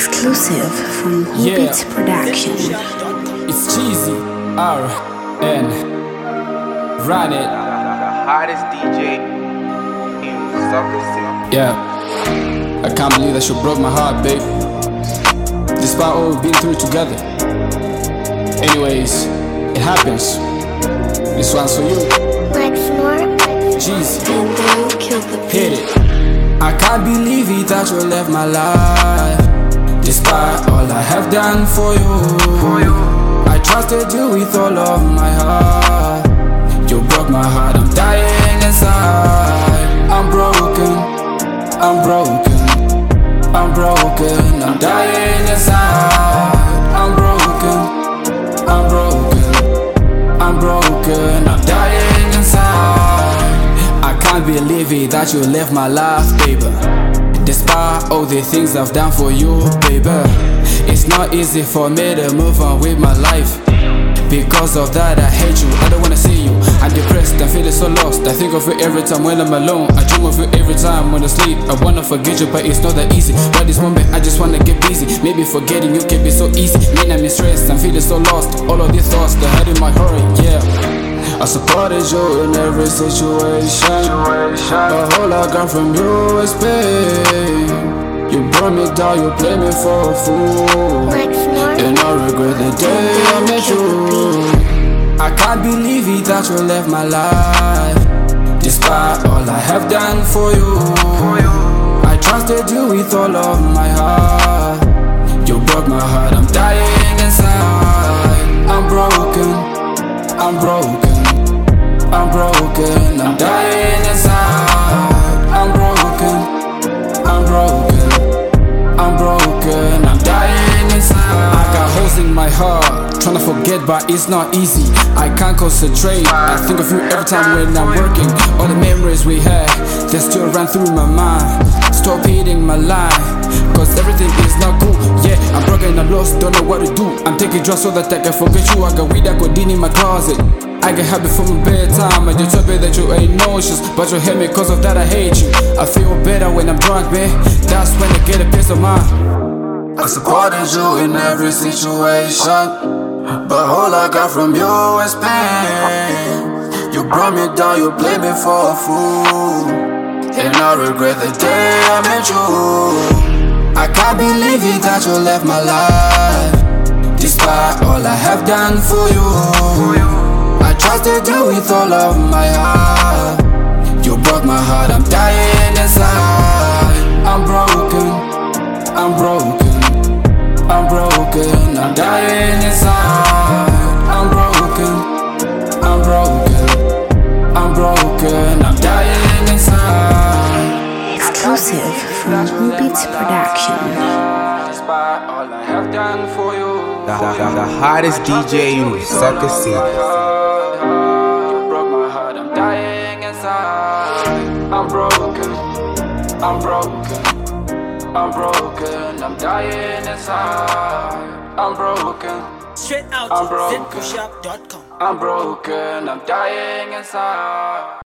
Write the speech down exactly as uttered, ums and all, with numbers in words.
Exclusive from Who Yeah. Beats Production. It's cheesy. R N. Run it. The hottest D J in Soccer City. Yeah. I can't believe that you broke my heart, babe. Despite all we've been through together. Anyways, it happens. This one's for you. Like Snort, Jeez. and then kill the Hit it. I can't believe it that you left my life. Despite all I have done for you, I trusted you with all of my heart. You broke my heart, I'm dying inside. I'm broken, I'm broken, I'm broken, I'm dying inside. I'm broken, I'm broken, I'm broken, I'm dying inside. I can't believe it that you left my life, baby. Despite all the things I've done for you, baby, it's not easy for me to move on with my life. Because of that I hate you, I don't wanna see you. I'm depressed, I'm feeling so lost. I think of you every time when I'm alone. I dream of you every time when I sleep. I wanna forget you but it's not that easy. But this moment I just wanna get busy. Maybe forgetting you can be so easy. Man, I'm in stress, I'm feeling so lost. All of these thoughts, they're hurting my heart, yeah. I supported you in every situation, but all I got from you is pain. You brought me down, you played me for a fool, Like Snort, and I regret the day I met you. I can't believe it that you left my life. Despite all I have done for you, I trusted you with all of my heart. You broke my heart, I'm dying inside. I'm broken, I'm broken, I'm broken, I'm dying inside. I'm broken, I'm broken, I'm broken, I'm dying inside. I got holes in my heart, tryna forget but it's not easy. I can't concentrate, I think of you every time when I'm working. All the memories we had, they still run through my mind. Stop hitting my line, cause everything is not cool. Yeah, I'm broken, I'm lost, don't know what to do. I'm taking drugs so that I can forget you. I got weed, I got in my closet. I get happy for my bedtime. I just told me that you ain't nauseous, but you hate me cause of that I hate you. I feel better when I'm drunk, man. That's when I get a peace of mind. I supported you in every situation, but all I got from you is pain. You brought me down, you played me for a fool, and I regret the day I met you. I can't believe it that you left my life. Despite all I have done for you, I trusted you with all of my heart. You broke my heart, I'm dying inside. I'm broken, I'm broken, I'm broken, I'm dying inside. I'm broken, I'm broken, I'm broken, I'm dying inside. exclusive from Who Beats Production. Despite all I have done for you, The, the, the hottest D J in Soccer City. you broke my heart, I'm dying inside. I'm broken, I'm broken, I'm broken, I'm dying inside. I'm broken, Straight out I'm to broken. zen push up dot com. I'm broken, I'm dying inside.